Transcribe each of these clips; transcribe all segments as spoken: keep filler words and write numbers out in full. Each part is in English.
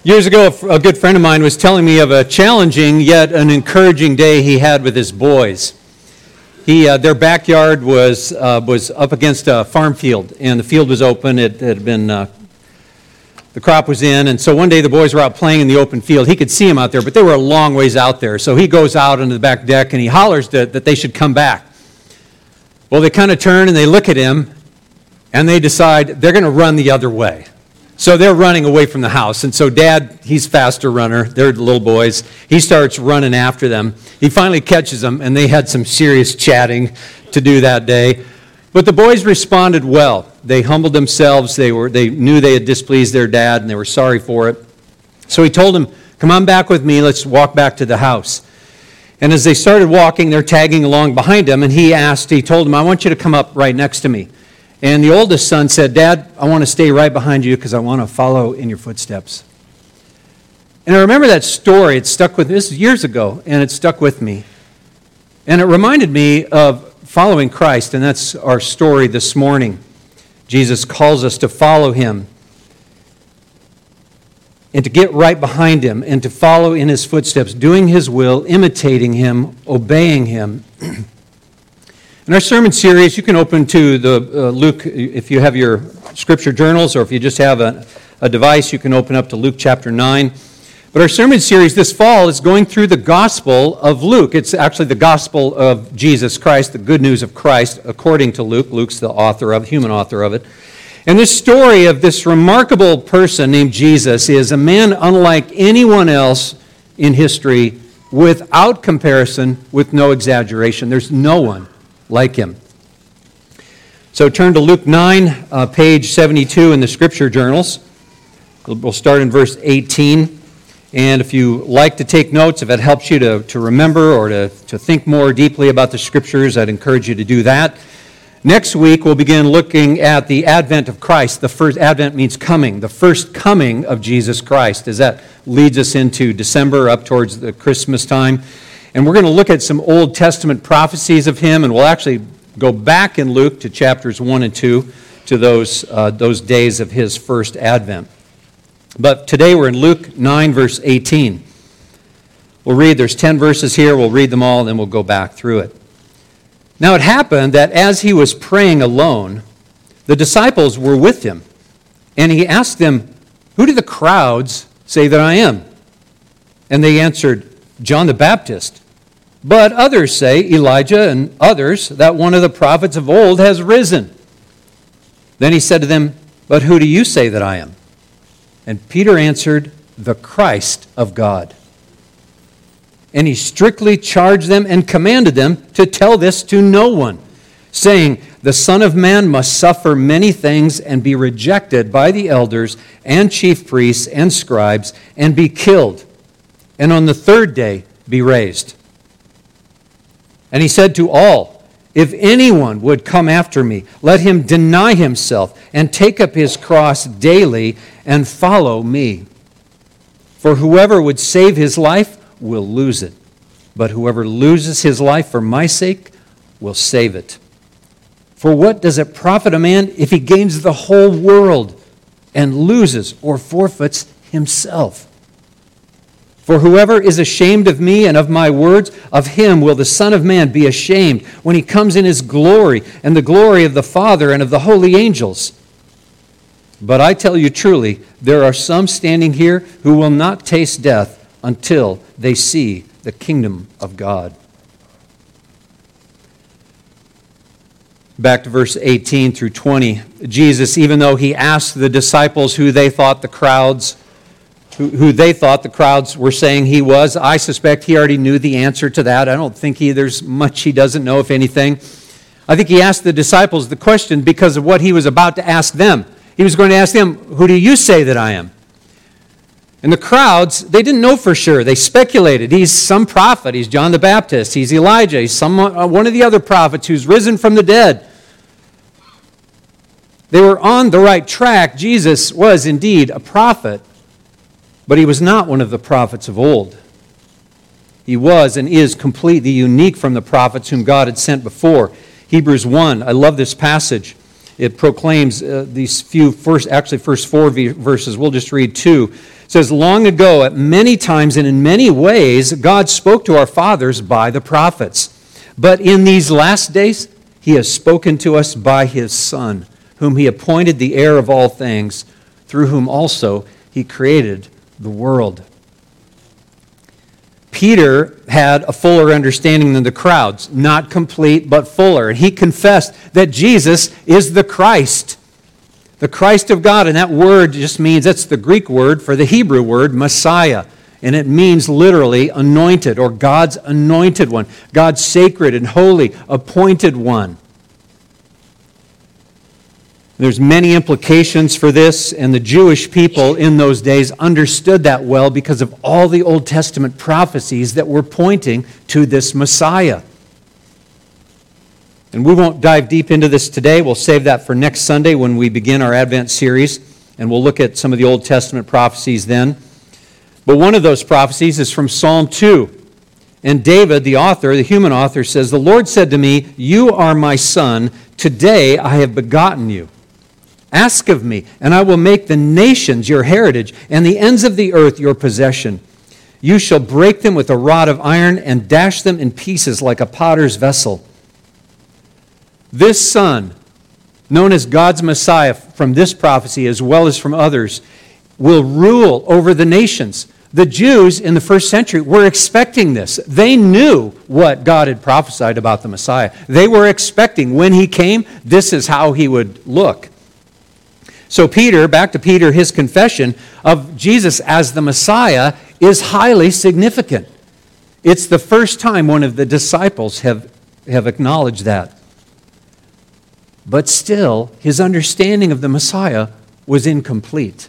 Years ago, a good friend of mine was telling me of a challenging yet an encouraging day he had with his boys. He, uh, their backyard was uh, was up against a farm field, and the field was open. It, it had been uh, the crop was in, and so one day the boys were out playing in the open field. He could see them out there, but they were a long ways out there. So he goes out onto the back deck and he hollers that, that they should come back. Well, they kind of turn and they look at him, and they decide they're going to run the other way. So they're running away from the house. And so Dad, he's faster runner. They're the little boys. He starts running after them. He finally catches them, and they had some serious chatting to do that day. But the boys responded well. They humbled themselves. They were they knew they had displeased their dad, and they were sorry for it. So he told them, "Come on back with me. Let's walk back to the house." And as they started walking, they're tagging along behind him, and he asked, he told them, "I want you to come up right next to me." And the oldest son said, "Dad, I want to stay right behind you because I want to follow in your footsteps." And I remember that story. It stuck with me. This is years ago, and it stuck with me. And it reminded me of following Christ, and that's our story this morning. Jesus calls us to follow him and to get right behind him and to follow in his footsteps, doing his will, imitating him, obeying him. In our sermon series, you can open to the uh, Luke, if you have your scripture journals, or if you just have a, a device, you can open up to Luke chapter nine. But our sermon series this fall is going through the Gospel of Luke. It's actually the Gospel of Jesus Christ, the good news of Christ, according to Luke. Luke's the author of, human author of it. And this story of this remarkable person named Jesus is a man unlike anyone else in history, without comparison, with no exaggeration. There's no one like him. So turn to Luke nine, uh, page seventy-two in the scripture journals. We'll start in verse eighteen. And if you like to take notes, if it helps you to, to remember or to, to think more deeply about the scriptures, I'd encourage you to do that. Next week, we'll begin looking at the advent of Christ. The first advent means coming, the first coming of Jesus Christ, as that leads us into December, up towards the Christmas time. And we're going to look at some Old Testament prophecies of him, and we'll actually go back in Luke to chapters one and two, to those, uh, those days of his first advent. But today we're in Luke nine, verse eighteen. We'll read, there's ten verses here, we'll read them all, and then we'll go back through it. Now it happened that as he was praying alone, the disciples were with him, and he asked them, "Who do the crowds say that I am?" And they answered, "John the Baptist. But others say Elijah, and others that one of the prophets of old has risen." Then he said to them, "But who do you say that I am?" And Peter answered, "The Christ of God." And he strictly charged them and commanded them to tell this to no one, saying, "The Son of Man must suffer many things and be rejected by the elders and chief priests and scribes and be killed, and on the third day be raised." And he said to all, "If anyone would come after me, let him deny himself and take up his cross daily and follow me. For whoever would save his life will lose it, but whoever loses his life for my sake will save it. For what does it profit a man if he gains the whole world and loses or forfeits himself? For whoever is ashamed of me and of my words, of him will the Son of Man be ashamed when he comes in his glory and the glory of the Father and of the holy angels. But I tell you truly, there are some standing here who will not taste death until they see the kingdom of God." Back to verse eighteen through twenty. Jesus, even though he asked the disciples who they thought the crowds Who, who they thought the crowds were saying he was. I suspect he already knew the answer to that. I don't think he, there's much he doesn't know, if anything. I think he asked the disciples the question because of what he was about to ask them. He was going to ask them, "Who do you say that I am?" And the crowds, they didn't know for sure. They speculated. He's some prophet. He's John the Baptist. He's Elijah. He's some, uh, one of the other prophets who's risen from the dead. They were on the right track. Jesus was indeed a prophet. But he was not one of the prophets of old. He was and is completely unique from the prophets whom God had sent before. Hebrews one, I love this passage. It proclaims uh, these few, first, actually first four verses. We'll just read two. It says, long ago, at many times and in many ways, God spoke to our fathers by the prophets. But in these last days, he has spoken to us by his Son, whom he appointed the heir of all things, through whom also he created the world. Peter had a fuller understanding than the crowds, not complete, but fuller. And he confessed that Jesus is the Christ, the Christ of God. And that word just means, that's the Greek word for the Hebrew word, Messiah. And it means literally anointed, or God's anointed one, God's sacred and holy appointed one. There's many implications for this, and the Jewish people in those days understood that well because of all the Old Testament prophecies that were pointing to this Messiah. And we won't dive deep into this today. We'll save that for next Sunday when we begin our Advent series, and we'll look at some of the Old Testament prophecies then. But one of those prophecies is from Psalm two. And David, the author, the human author, says, the Lord said to me, you are my son, today I have begotten you. Ask of me, and I will make the nations your heritage, and the ends of the earth your possession. You shall break them with a rod of iron, and dash them in pieces like a potter's vessel. This son, known as God's Messiah from this prophecy as well as from others, will rule over the nations. The Jews in the first century were expecting this. They knew what God had prophesied about the Messiah. They were expecting when he came, this is how he would look. So Peter, back to Peter, his confession of Jesus as the Messiah is highly significant. It's the first time one of the disciples have, have acknowledged that. But still, his understanding of the Messiah was incomplete.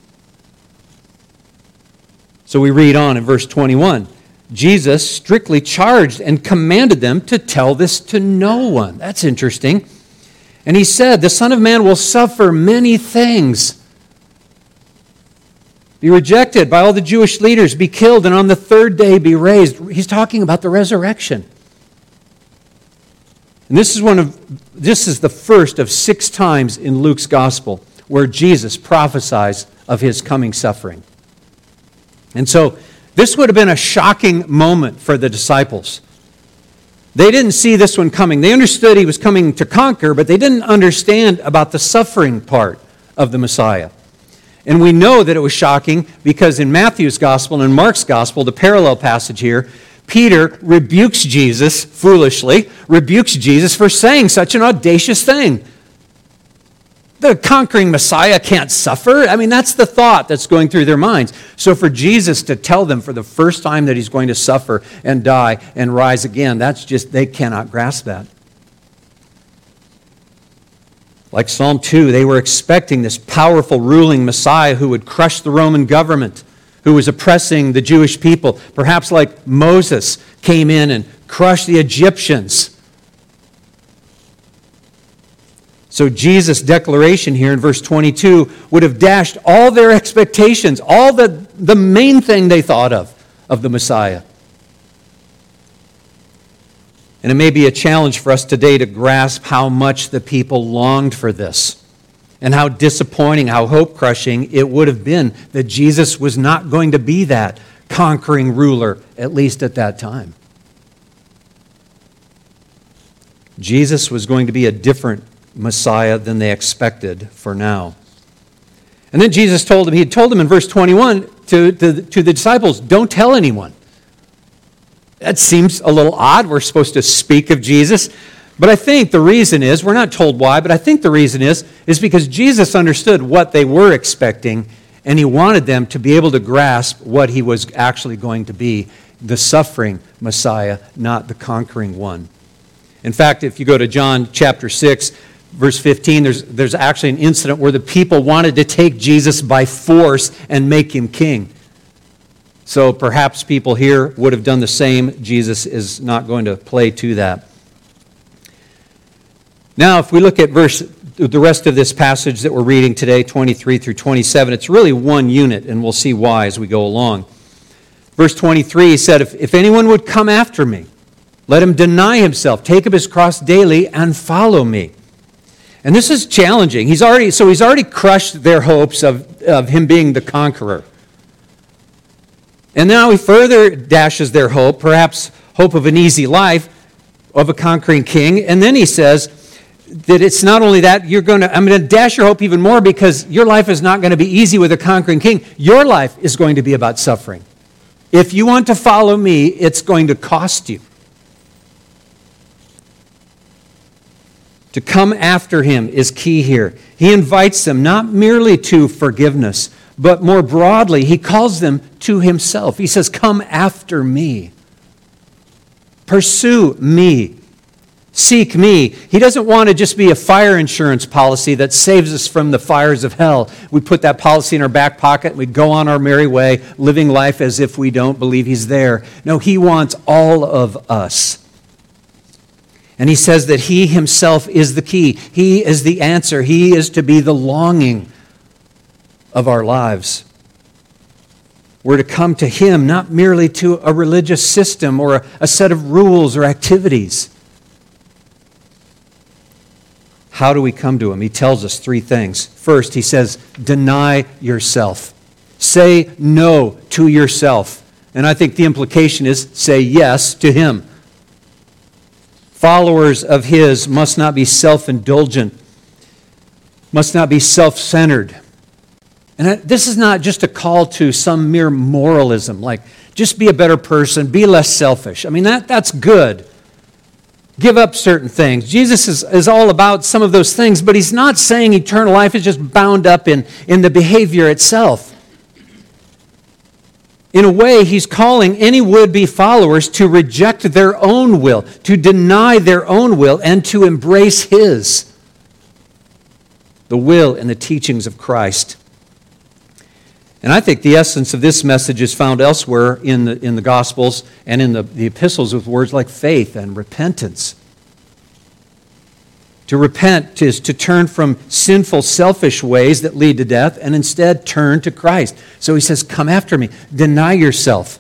So we read on in verse twenty-one. Jesus strictly charged and commanded them to tell this to no one. That's interesting. And he said, the Son of Man will suffer many things. Be rejected by all the Jewish leaders, be killed, and on the third day be raised. He's talking about the resurrection. And this is one of this is the first of six times in Luke's gospel where Jesus prophesies of his coming suffering. And so this would have been a shocking moment for the disciples. They didn't see this one coming. They understood he was coming to conquer, but they didn't understand about the suffering part of the Messiah. And we know that it was shocking because in Matthew's gospel and in Mark's gospel, the parallel passage here, Peter rebukes Jesus, foolishly, rebukes Jesus for saying such an audacious thing. The conquering Messiah can't suffer. I mean, that's the thought that's going through their minds. So for Jesus to tell them for the first time that he's going to suffer and die and rise again, that's just, they cannot grasp that. Like Psalm two, they were expecting this powerful ruling Messiah who would crush the Roman government, who was oppressing the Jewish people. Perhaps like Moses came in and crushed the Egyptians. So Jesus' declaration here in verse twenty-two would have dashed all their expectations, all the, the main thing they thought of, of the Messiah. And it may be a challenge for us today to grasp how much the people longed for this and how disappointing, how hope-crushing it would have been that Jesus was not going to be that conquering ruler, at least at that time. Jesus was going to be a different Messiah than they expected for now. And then Jesus told them, he had told them in verse twenty-one to, to, to the disciples, don't tell anyone. That seems a little odd. We're supposed to speak of Jesus. But I think the reason is, we're not told why, but I think the reason is, is because Jesus understood what they were expecting, and he wanted them to be able to grasp what he was actually going to be, the suffering Messiah, not the conquering one. In fact, if you go to John chapter six, verse fifteen, there's, there's actually an incident where the people wanted to take Jesus by force and make him king. So perhaps people here would have done the same. Jesus is not going to play to that. Now, if we look at verse, the rest of this passage that we're reading today, twenty-three through twenty-seven, it's really one unit, and we'll see why as we go along. Verse twenty-three, he said, if, if anyone would come after me, let him deny himself, take up his cross daily, and follow me. And this is challenging. He's already, so he's already crushed their hopes of, of him being the conqueror. And now he further dashes their hope, perhaps hope of an easy life, of a conquering king. And then he says that it's not only that, you're going to, I'm going to dash your hope even more because your life is not going to be easy with a conquering king. Your life is going to be about suffering. If you want to follow me, it's going to cost you. To come after him is key here. He invites them not merely to forgiveness, but more broadly, he calls them to himself. He says, come after me. Pursue me. Seek me. He doesn't want to just be a fire insurance policy that saves us from the fires of hell. We put that policy in our back pocket and we go on our merry way, living life as if we don't believe he's there. No, he wants all of us. And he says that he himself is the key. He is the answer. He is to be the longing of our lives. We're to come to him, not merely to a religious system or a, a set of rules or activities. How do we come to him? He tells us three things. First, he says, deny yourself. Say no to yourself. And I think the implication is say yes to him. Followers of his must not be self-indulgent, must not be self-centered. And this is not just a call to some mere moralism, like just be a better person, be less selfish. I mean, that, that's good. Give up certain things. Jesus is, is all about some of those things, but he's not saying eternal life is just bound up in, in the behavior itself. In a way, he's calling any would-be followers to reject their own will, to deny their own will, and to embrace his, the will and the teachings of Christ. And I think the essence of this message is found elsewhere in the, in the Gospels and in the, the epistles with words like faith and repentance. To repent is to turn from sinful, selfish ways that lead to death and instead turn to Christ. So he says, come after me. Deny yourself.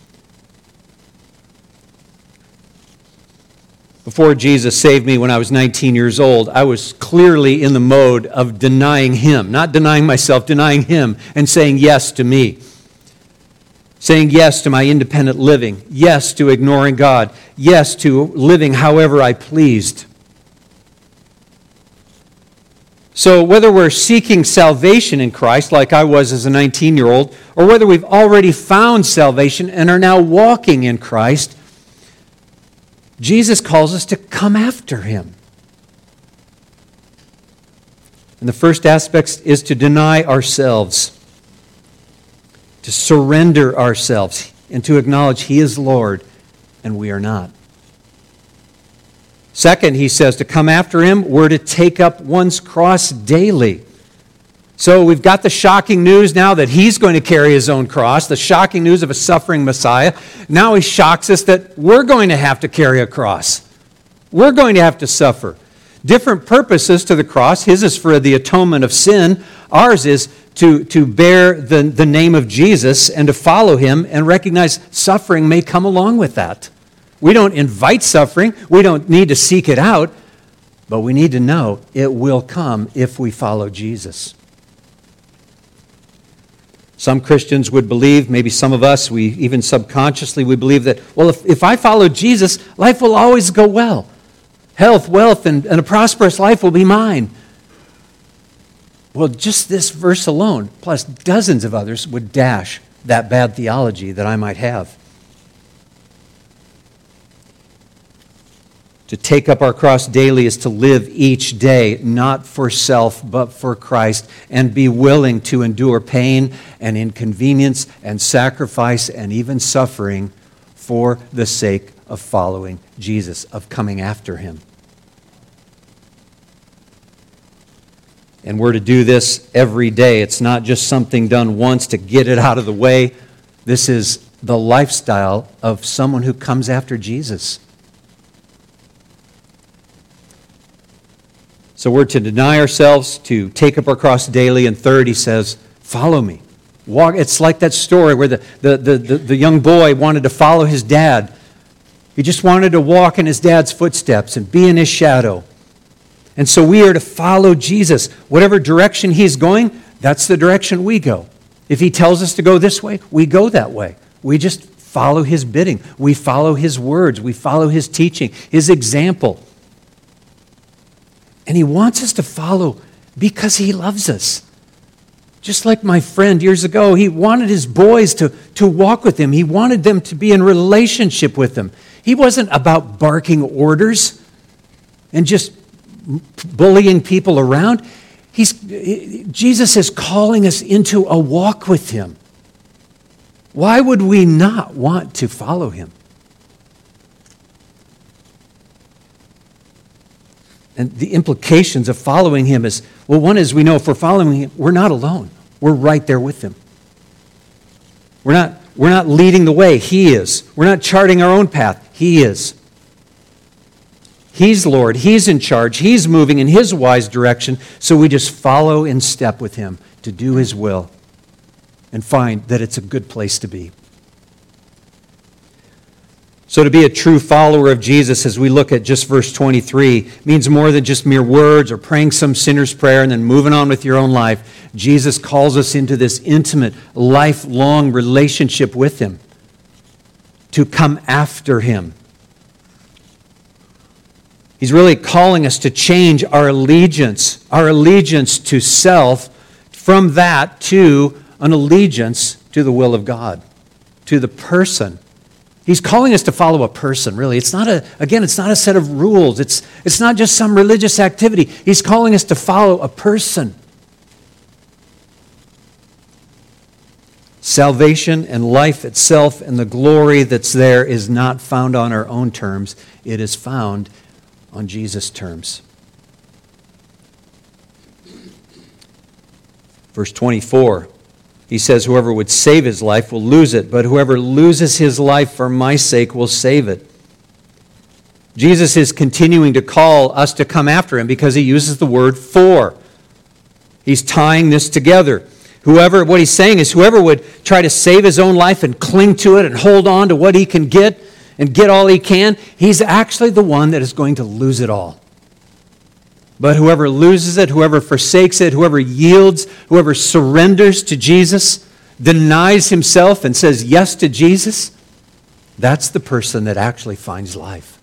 Before Jesus saved me when I was nineteen years old, I was clearly in the mode of denying him. Not denying myself, denying him and saying yes to me. Saying yes to my independent living. Yes to ignoring God. Yes to living however I pleased. So whether we're seeking salvation in Christ, like I was as a nineteen-year-old, or whether we've already found salvation and are now walking in Christ, Jesus calls us to come after him. And the first aspect is to deny ourselves, to surrender ourselves, and to acknowledge he is Lord and we are not. Second, he says, to come after him, we're to take up one's cross daily. So we've got the shocking news now that he's going to carry his own cross, the shocking news of a suffering Messiah. Now he shocks us that we're going to have to carry a cross. We're going to have to suffer. Different purposes to the cross. His is for the atonement of sin. Ours is to, to bear the, the name of Jesus and to follow him and recognize suffering may come along with that. We don't invite suffering. We don't need to seek it out. But we need to know it will come if we follow Jesus. Some Christians would believe, maybe some of us, we even subconsciously, we believe that, well, if, if I follow Jesus, life will always go well. Health, wealth, and, and a prosperous life will be mine. Well, just this verse alone, plus dozens of others, would dash that bad theology that I might have. To take up our cross daily is to live each day, not for self, but for Christ, and be willing to endure pain and inconvenience and sacrifice and even suffering for the sake of following Jesus, of coming after him. And we're to do this every day. It's not just something done once to get it out of the way. This is the lifestyle of someone who comes after Jesus. So we're to deny ourselves, to take up our cross daily. And third, he says, follow me. Walk. It's like that story where the, the, the, the, the young boy wanted to follow his dad. He just wanted to walk in his dad's footsteps and be in his shadow. And so we are to follow Jesus. Whatever direction he's going, that's the direction we go. If he tells us to go this way, we go that way. We just follow his bidding. We follow his words. We follow his teaching, his example. And he wants us to follow because he loves us. Just like my friend years ago, he wanted his boys to, to walk with him. He wanted them to be in relationship with him. He wasn't about barking orders and just bullying people around. He's, Jesus is calling us into a walk with him. Why would we not want to follow him? And the implications of following him is, well, one is we know if we're following him, we're not alone. We're right there with him. We're not, we're not leading the way. He is. We're not charting our own path. He is. He's Lord. He's in charge. He's moving in his wise direction. So we just follow in step with him to do his will and find that it's a good place to be. So to be a true follower of Jesus, as we look at just verse twenty-three, means more than just mere words or praying some sinner's prayer and then moving on with your own life. Jesus calls us into this intimate, lifelong relationship with him, to come after him. He's really calling us to change our allegiance, our allegiance to self, from that to an allegiance to the will of God, to the person. He's calling us to follow a person, really. It's not a, again, it's not a set of rules. It's, it's not just some religious activity. He's calling us to follow a person. Salvation and life itself and the glory that's there is not found on our own terms. It is found on Jesus' terms. Verse twenty-four. He says, whoever would save his life will lose it, but whoever loses his life for my sake will save it. Jesus is continuing to call us to come after him because he uses the word for. He's tying this together. Whoever, what he's saying is whoever would try to save his own life and cling to it and hold on to what he can get and get all he can, he's actually the one that is going to lose it all. But whoever loses it, whoever forsakes it, whoever yields, whoever surrenders to Jesus, denies himself and says yes to Jesus, that's the person that actually finds life.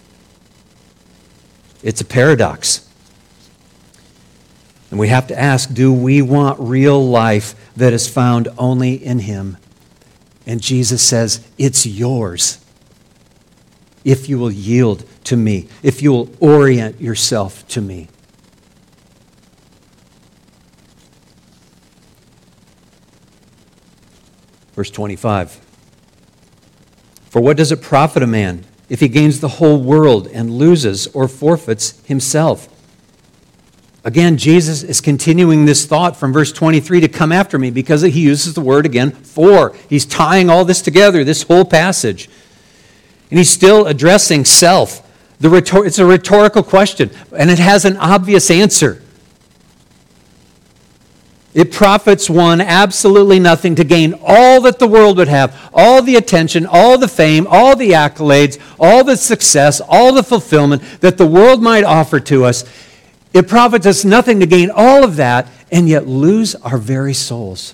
It's a paradox. And we have to ask, do we want real life that is found only in him? And Jesus says, it's yours if you will yield to me, if you will orient yourself to me. Verse twenty-five. For what does it profit a man if he gains the whole world and loses or forfeits himself? Again, Jesus is continuing this thought from verse twenty-three to come after me because he uses the word again, for. He's tying all this together, this whole passage. And he's still addressing self. The rhetor- it's a rhetorical question, and it has an obvious answer. It profits one absolutely nothing to gain all that the world would have, all the attention, all the fame, all the accolades, all the success, all the fulfillment that the world might offer to us. It profits us nothing to gain all of that and yet lose our very souls.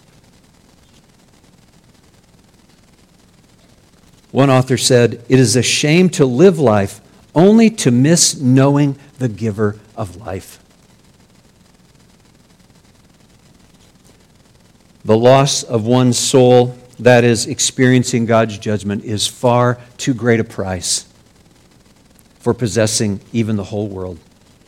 One author said, "It is a shame to live life only to miss knowing the giver of life." The loss of one's soul, that is, experiencing God's judgment, is far too great a price for possessing even the whole world.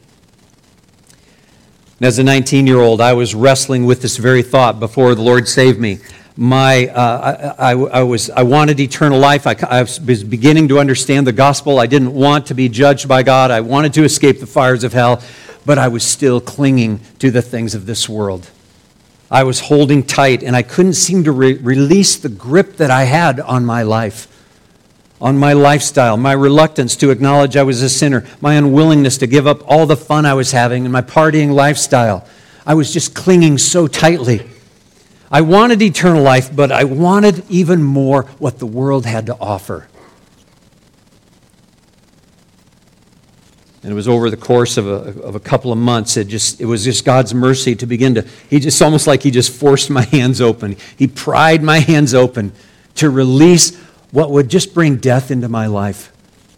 And as a nineteen-year-old, I was wrestling with this very thought before the Lord saved me. My, uh, I, I, I was, I wanted eternal life. I, I was beginning to understand the gospel. I didn't want to be judged by God. I wanted to escape the fires of hell, but I was still clinging to the things of this world. I was holding tight, and I couldn't seem to re- release the grip that I had on my life, on my lifestyle, my reluctance to acknowledge I was a sinner, my unwillingness to give up all the fun I was having in my partying lifestyle. I was just clinging so tightly. I wanted eternal life, but I wanted even more what the world had to offer. And it was over the course of a, of a couple of months. It just it was just God's mercy to begin to, he just almost like he just forced my hands open. He pried my hands open to release what would just bring death into my life.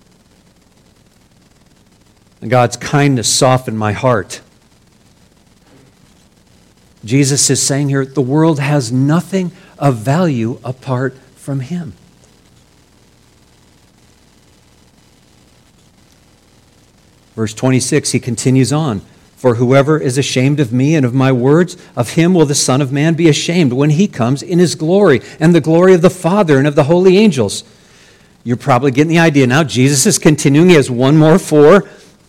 And God's kindness softened my heart. Jesus is saying here, the world has nothing of value apart from him. Verse twenty-six, he continues on. For whoever is ashamed of me and of my words, of him will the Son of Man be ashamed when he comes in his glory and the glory of the Father and of the holy angels. You're probably getting the idea now. Jesus is continuing. He has one more for.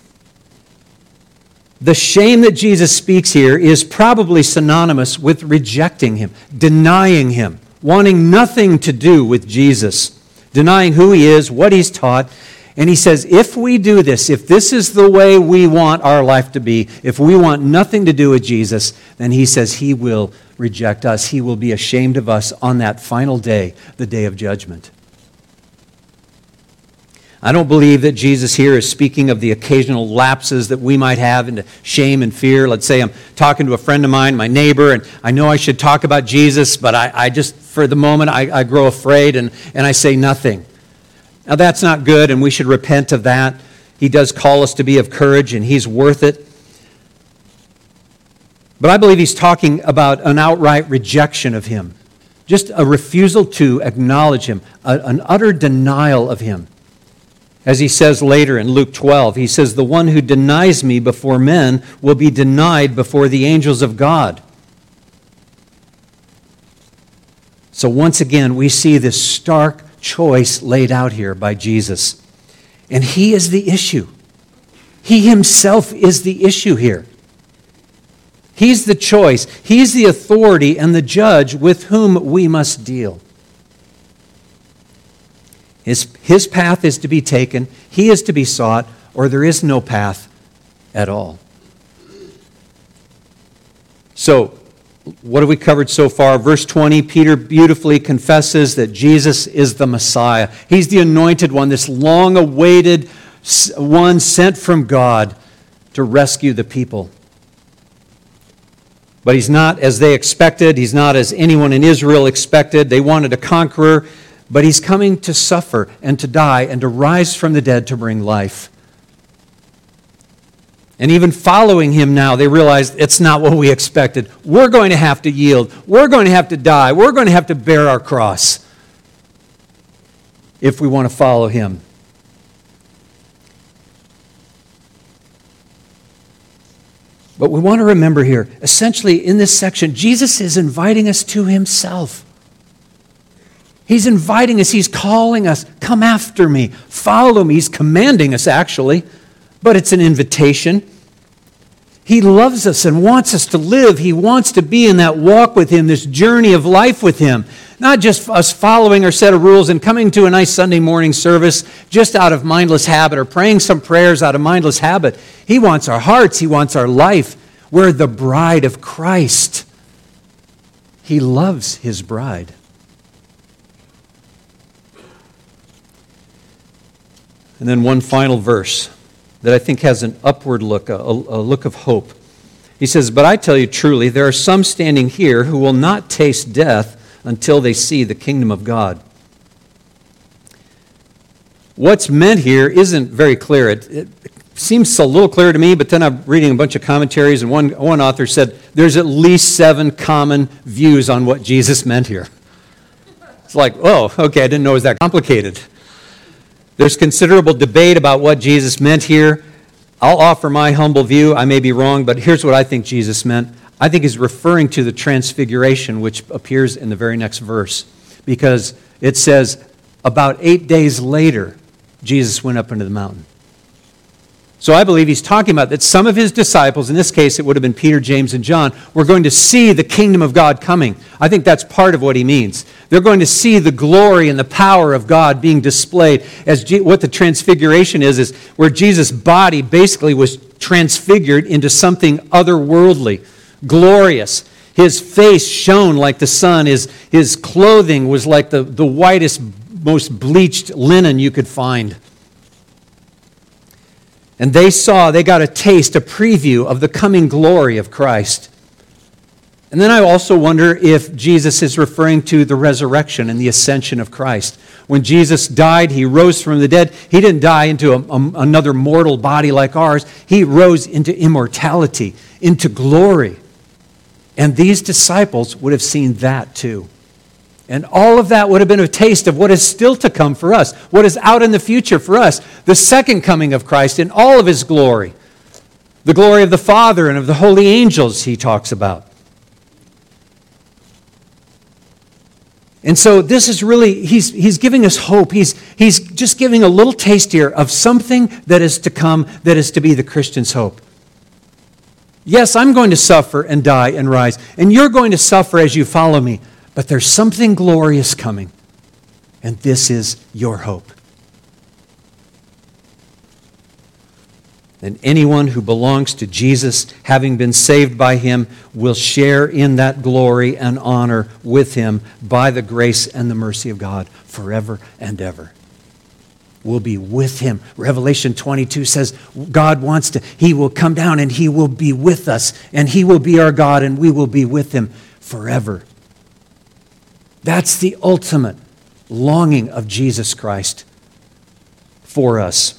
The shame that Jesus speaks here is probably synonymous with rejecting him, denying him, wanting nothing to do with Jesus, denying who he is, what he's taught. And he says, if we do this, if this is the way we want our life to be, if we want nothing to do with Jesus, then he says he will reject us. He will be ashamed of us on that final day, the day of judgment. I don't believe that Jesus here is speaking of the occasional lapses that we might have into shame and fear. Let's say I'm talking to a friend of mine, my neighbor, and I know I should talk about Jesus, but I, I just, for the moment, I, I grow afraid and, and I say nothing. Now that's not good, and we should repent of that. He does call us to be of courage, and he's worth it. But I believe he's talking about an outright rejection of him. Just a refusal to acknowledge him, a, an utter denial of him. As he says later in Luke twelve, he says, the one who denies me before men will be denied before the angels of God. So once again, we see this stark choice laid out here by Jesus. And he is the issue. He himself is the issue here. He's the choice. He's the authority and the judge with whom we must deal. His, his path is to be taken, he is to be sought, or there is no path at all. So, what have we covered so far? Verse twenty, Peter beautifully confesses that Jesus is the Messiah. He's the anointed one, this long-awaited one sent from God to rescue the people. But he's not as they expected. He's not as anyone in Israel expected. They wanted a conqueror. But he's coming to suffer and to die and to rise from the dead to bring life. And even following him now, they realize it's not what we expected. We're going to have to yield. We're going to have to die. We're going to have to bear our cross if we want to follow him. But we want to remember here, essentially in this section, Jesus is inviting us to himself. He's inviting us, he's calling us, come after me, follow me. He's commanding us actually, but it's an invitation. He loves us and wants us to live. He wants to be in that walk with him, this journey of life with him. Not just us following our set of rules and coming to a nice Sunday morning service just out of mindless habit or praying some prayers out of mindless habit. He wants our hearts. He wants our life. We're the bride of Christ. He loves his bride. And then one final verse that I think has an upward look, a, a look of hope. He says, but I tell you truly, there are some standing here who will not taste death until they see the kingdom of God. What's meant here isn't very clear. It, it seems a little clear to me, but then I'm reading a bunch of commentaries, and one, one author said there's at least seven common views on what Jesus meant here. It's like, oh, okay, I didn't know it was that complicated. There's considerable debate about what Jesus meant here. I'll offer my humble view. I may be wrong, but here's what I think Jesus meant. I think he's referring to the transfiguration, which appears in the very next verse, because it says, about eight days later, Jesus went up into the mountain. So I believe he's talking about that some of his disciples, in this case it would have been Peter, James, and John, were going to see the kingdom of God coming. I think that's part of what he means. They're going to see the glory and the power of God being displayed. As G- what the transfiguration is, is where Jesus' body basically was transfigured into something otherworldly, glorious. His face shone like the sun. His, his clothing was like the, the whitest, most bleached linen you could find. And they saw, they got a taste, a preview of the coming glory of Christ. And then I also wonder if Jesus is referring to the resurrection and the ascension of Christ. When Jesus died, he rose from the dead. He didn't die into a, a, another mortal body like ours. He rose into immortality, into glory. And these disciples would have seen that too. And all of that would have been a taste of what is still to come for us, what is out in the future for us, the second coming of Christ in all of his glory, the glory of the Father and of the holy angels he talks about. And so this is really, he's, he's giving us hope. He's, he's just giving a little taste here of something that is to come, that is to be the Christian's hope. Yes, I'm going to suffer and die and rise, and you're going to suffer as you follow me. But there's something glorious coming, and this is your hope. And anyone who belongs to Jesus, having been saved by him, will share in that glory and honor with him by the grace and the mercy of God forever and ever. We'll be with him. Revelation twenty-two says God wants to, he will come down and he will be with us, and he will be our God, and we will be with him forever. That's the ultimate longing of Jesus Christ for us.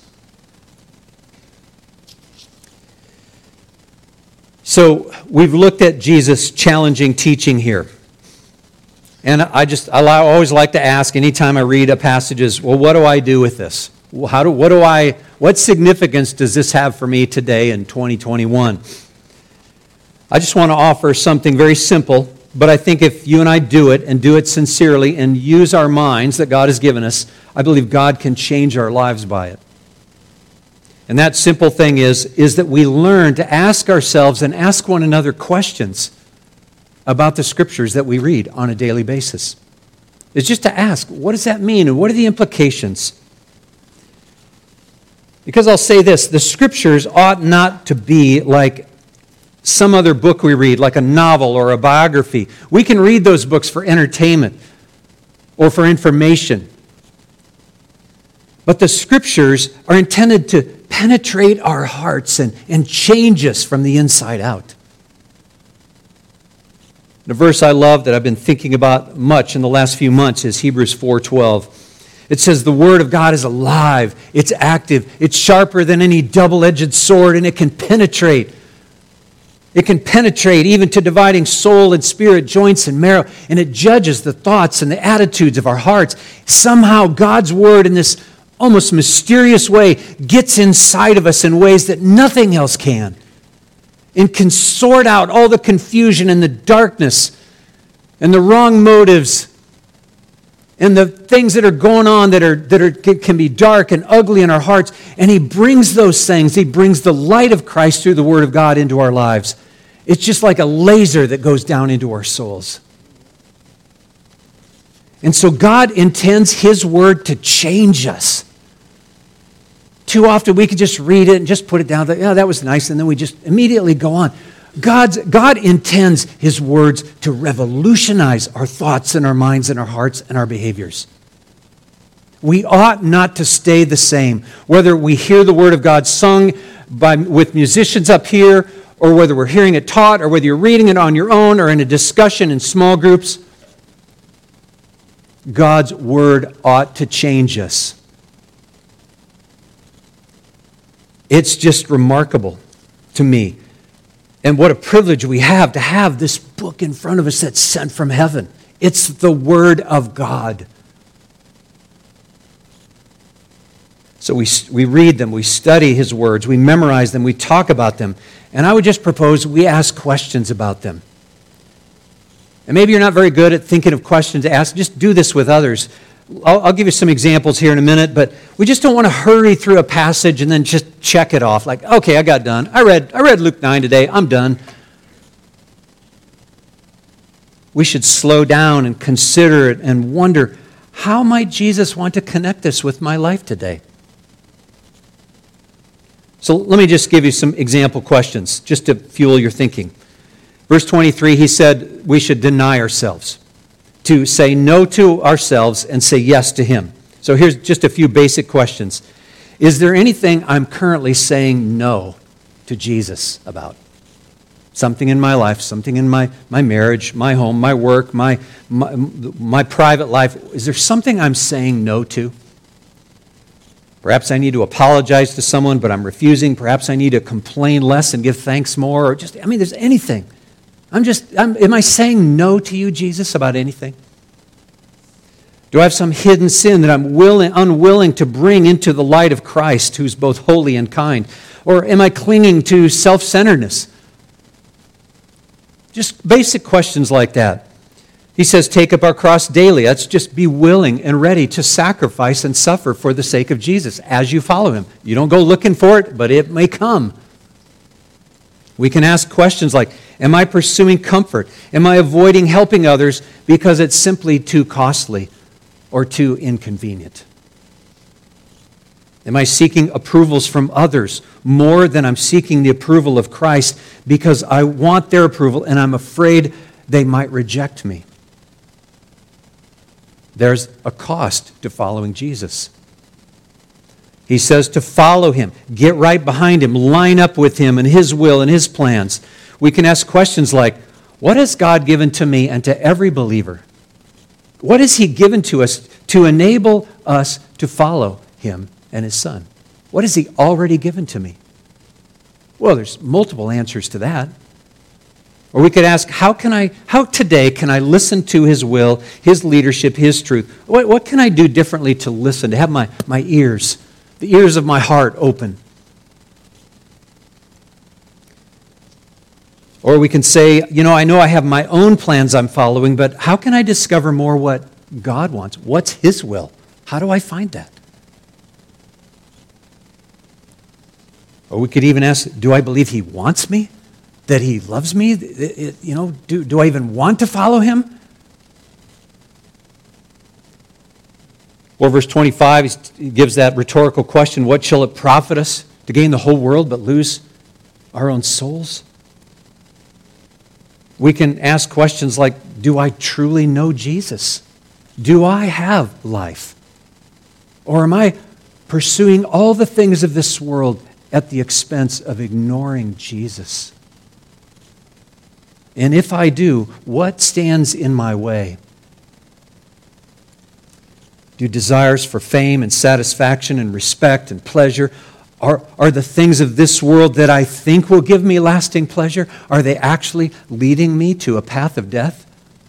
So we've looked at Jesus' challenging teaching here. And I just, I always like to ask anytime I read a passage is, well, what do I do with this? How do, what do I, what significance does this have for me today in twenty twenty-one? I just want to offer something very simple. But I think if you and I do it, and do it sincerely, and use our minds that God has given us, I believe God can change our lives by it. And that simple thing is, is that we learn to ask ourselves and ask one another questions about the Scriptures that we read on a daily basis. It's just to ask, what does that mean, and what are the implications? Because I'll say this, the Scriptures ought not to be like some other book we read, like a novel or a biography. We can read those books for entertainment or for information. But the Scriptures are intended to penetrate our hearts and, and change us from the inside out. The verse I love that I've been thinking about much in the last few months is Hebrews four twelve. It says, the Word of God is alive, it's active, it's sharper than any double-edged sword, and it can penetrate It can penetrate even to dividing soul and spirit, joints and marrow, and it judges the thoughts and the attitudes of our hearts. Somehow God's Word in this almost mysterious way gets inside of us in ways that nothing else can, and can sort out all the confusion and the darkness and the wrong motives and the things that are going on that are that are can be dark and ugly in our hearts. And He brings those things. He brings the light of Christ through the Word of God into our lives. It's just like a laser that goes down into our souls. And so God intends His Word to change us. Too often we could just read it and just put it down. Yeah, that was nice. And then we just immediately go on. God's, God intends His words to revolutionize our thoughts and our minds and our hearts and our behaviors. We ought not to stay the same. Whether we hear the Word of God sung by, with musicians up here, or whether we're hearing it taught, or whether you're reading it on your own or in a discussion in small groups, God's Word ought to change us. It's just remarkable to me. And what a privilege we have to have this book in front of us that's sent from heaven. It's the Word of God. So we, we read them, we study His words, we memorize them, we talk about them. And I would just propose we ask questions about them. And maybe you're not very good at thinking of questions to ask. Just do this with others. I'll, I'll give you some examples here in a minute, but we just don't want to hurry through a passage and then just check it off. Like, okay, I got done. I read, I read Luke nine today. I'm done. We should slow down and consider it and wonder, how might Jesus want to connect this with my life today? So let me just give you some example questions, just to fuel your thinking. Verse twenty-three, he said we should deny ourselves, to say no to ourselves and say yes to Him. So here's just a few basic questions. Is there anything I'm currently saying no to Jesus about? Something in my life, something in my, my marriage, my home, my work, my, my, my private life. Is there something I'm saying no to? Perhaps I need to apologize to someone, but I'm refusing. Perhaps I need to complain less and give thanks more. Or just, I mean, there's anything. I'm just, I'm, am I saying no to you, Jesus, about anything? Do I have some hidden sin that I'm willing, unwilling to bring into the light of Christ, who's both holy and kind? Or am I clinging to self-centeredness? Just basic questions like that. He says, take up our cross daily. That's just be willing and ready to sacrifice and suffer for the sake of Jesus as you follow him. You don't go looking for it, but it may come. We can ask questions like, am I pursuing comfort? Am I avoiding helping others because it's simply too costly or too inconvenient? Am I seeking approvals from others more than I'm seeking the approval of Christ because I want their approval and I'm afraid they might reject me? There's a cost to following Jesus. He says to follow him, get right behind him, line up with him and his will and his plans. We can ask questions like, what has God given to me and to every believer? What has he given to us to enable us to follow him and his Son? What has he already given to me? Well, there's multiple answers to that. Or we could ask, how can I, how today can I listen to his will, his leadership, his truth? What, what can I do differently to listen, to have my, my ears, the ears of my heart open? Or we can say, you know, I know I have my own plans I'm following, but how can I discover more what God wants? What's his will? How do I find that? Or we could even ask, do I believe he wants me? That he loves me? It, it, you know, do, do I even want to follow him? Or verse twenty-five, he gives that rhetorical question, what shall it profit us to gain the whole world but lose our own souls? We can ask questions like, do I truly know Jesus? Do I have life? Or am I pursuing all the things of this world at the expense of ignoring Jesus? And if I do, what stands in my way? Do desires for fame and satisfaction and respect and pleasure, are, are the things of this world that I think will give me lasting pleasure, are they actually leading me to a path of death?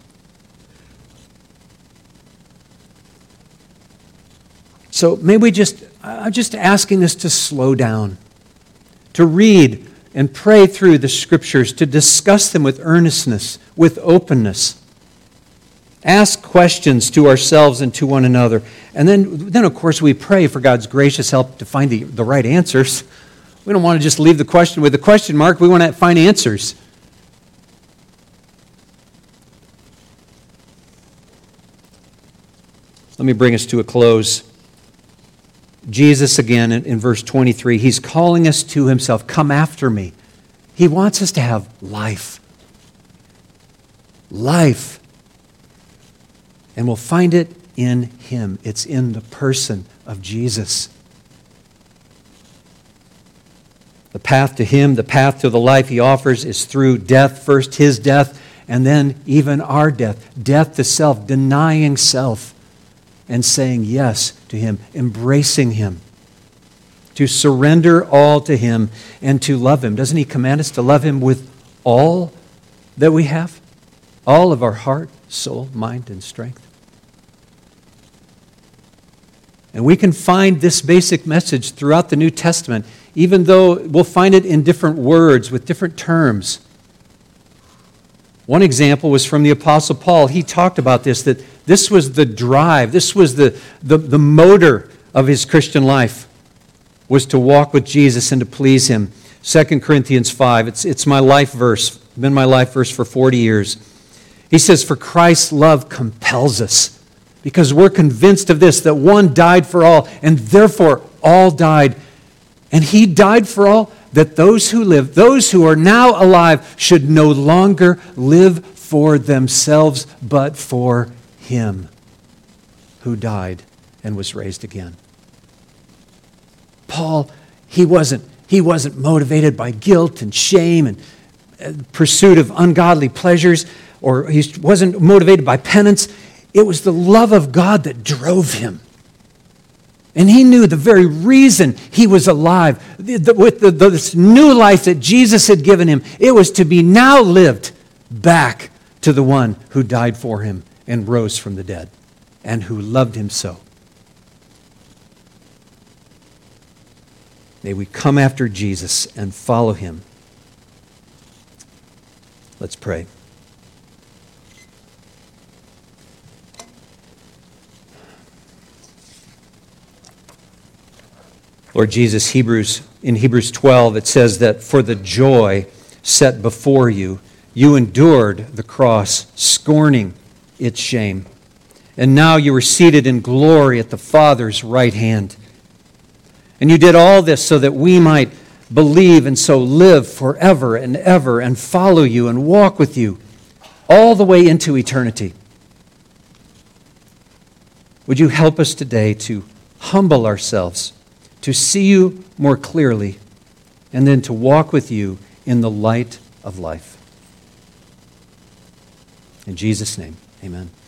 So maybe we just, I'm just asking us to slow down, to read and pray through the Scriptures, to discuss them with earnestness, with openness. Ask questions to ourselves and to one another. And then, then of course, we pray for God's gracious help to find the, the right answers. We don't want to just leave the question with a question mark. We want to find answers. Let me bring us to a close. Jesus, again, in, in verse twenty-three, he's calling us to himself. Come after me. He wants us to have life. Life. And we'll find it in him. It's in the person of Jesus. The path to him, the path to the life he offers is through death. First his death, and then even our death. Death to self, denying self, and saying yes to him, embracing him, to surrender all to him and to love him. Doesn't he command us to love him with all that we have? All of our heart, soul, mind, and strength. And we can find this basic message throughout the New Testament, even though we'll find it in different words with different terms. One example was from the Apostle Paul. He talked about this, that this was the drive, this was the, the, the motor of his Christian life, was to walk with Jesus and to please him. Second Corinthians five, it's, it's my life verse, been my life verse for forty years. He says, for Christ's love compels us, because we're convinced of this, that one died for all, and therefore all died. And he died for all, that those who live, those who are now alive, should no longer live for themselves, but for him who died and was raised again. Paul, he wasn't, he wasn't motivated by guilt and shame and uh, pursuit of ungodly pleasures, or he wasn't motivated by penance. It was the love of God that drove him. And he knew the very reason he was alive, the, the, with the, the, this new life that Jesus had given him, it was to be now lived back to the one who died for him and rose from the dead and who loved him so. May we come after Jesus and follow him. Let's pray. Lord Jesus, Hebrews, in Hebrews twelve, it says that for the joy set before you, you endured the cross, scorning its shame. And now you are seated in glory at the Father's right hand. And you did all this so that we might believe and so live forever and ever and follow you and walk with you all the way into eternity. Would you help us today to humble ourselves, to see you more clearly, and then to walk with you in the light of life. In Jesus' name, amen.